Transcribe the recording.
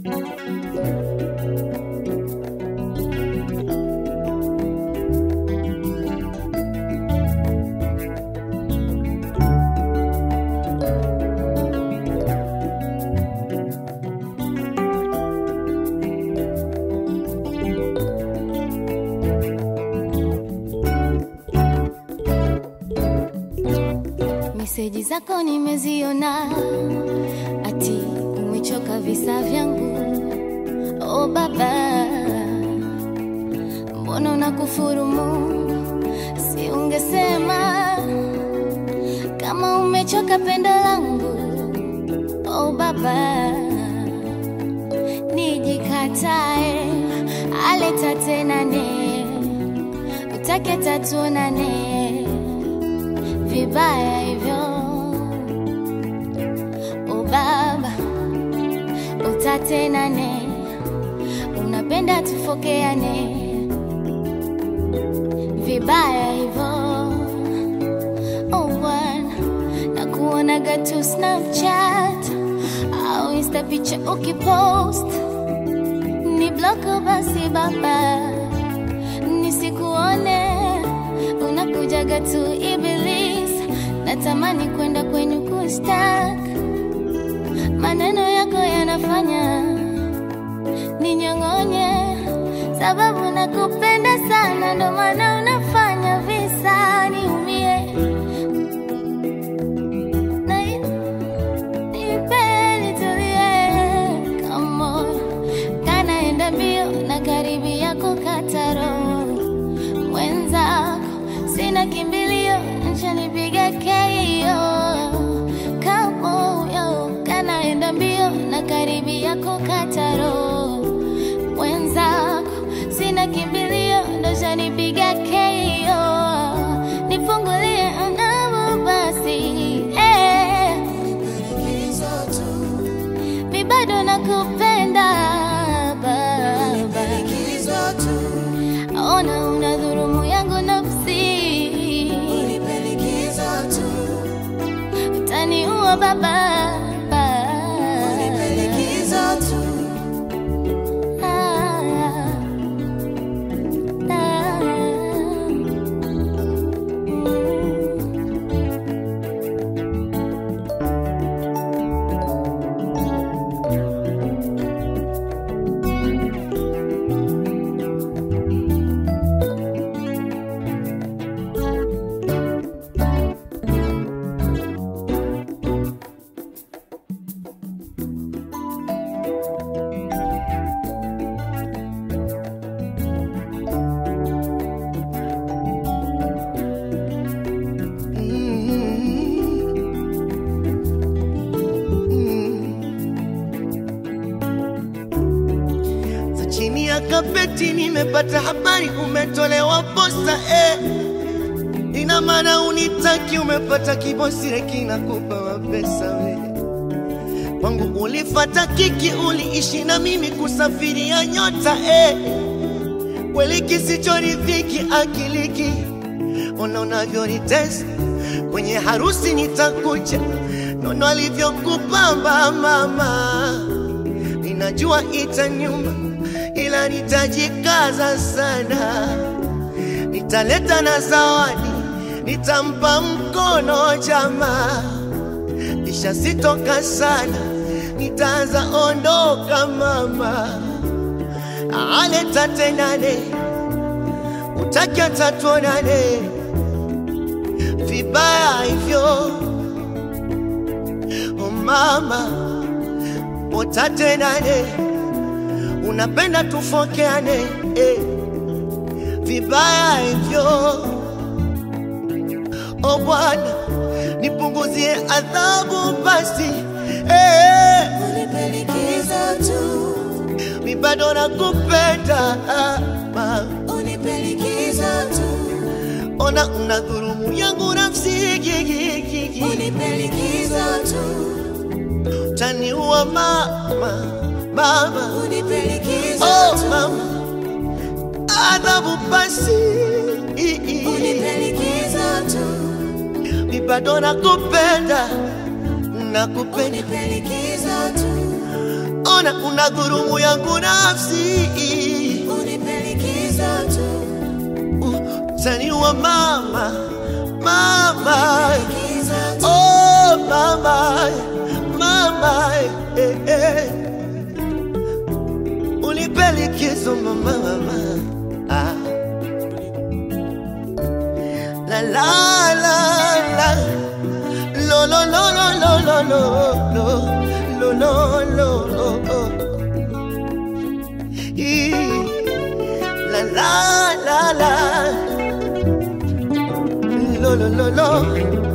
Meseji zako nimeziona, ati umechoka visa vyangu. Oh baba, mbona unakufuru Mungu? Si ungesema kama umechoka pendo langu. Oh baba, nijikatae, aleta tenane, utake tatuonane vibaya hivyo. Oh baba, utatenane, unapenda tufokeane vibaya hivyo. Oh bwana, nakuonaga tu Snapchat au Insta picha ukipost, ni bloko basi baba, nisikuone. Unakujaga tu Iblis, natamani kwenda kwenye kustak. Maneno yako yanafanya ninyong'onye, sababu nakupenda sana, ndo maana unafanya visa niumie. Nipeni tulie, come on. Kanaenda mbio na karibi yako kataro mwenzako, sina kimbilio, nchanipiga KO. Come on, yo. Kanaenda mbio na karibi yako kataro mwenzako, sina kimbilio, nchanipiga KO. Nifungulie mlango basi, mi bado nakupenda baba. Ona unadhulumu yangu nafsi, utaniua baba. Chini ya kapeti nimepata habari umetolewa posta, ina maana unitaki, umepata kibosi rekina kupa mapesa we. Wangu ulifata kiki, uliishi na mimi kusafiria nyota, kweli kisichoridhiki akiliki. Ona unavyonitesa, kwenye harusi nitakuja, nono alivyokupamba mama. Ninajua itanyuma, ila nitajikaza sana. Nitaleta na zawadi, nitampa mkono jamaa. Kisha sitoka sana, nitaanza ondoka mama. Aleta tenane, utaki tatuonane vibaya hivyo. Oh mama, utatenane, unapenda tufokeane vibaya hivyo. Oh Bwana, nipunguzie adhabu basi, unipelikiza tu, mi bado nakupenda unipelikiza tu. Ona unadhulumu yangu nafsi, unipelikiza tu, utaniua mama, mama. Unipelikiza tu, mama, adhabu basi, unipelikiza tu, mi bado nakupenda, nakupenda. unipelikiza tu, ona unadhurumu yangu nafsi. Unipe likizo tu. Utaniua mama, mama. Likizo tu. Oh mama, mama, unipe likizo mama, mama. Ah. La la la la, lo lo lo lo lo lo lo lo lo lo lo. La la la la, lo lo lo lo.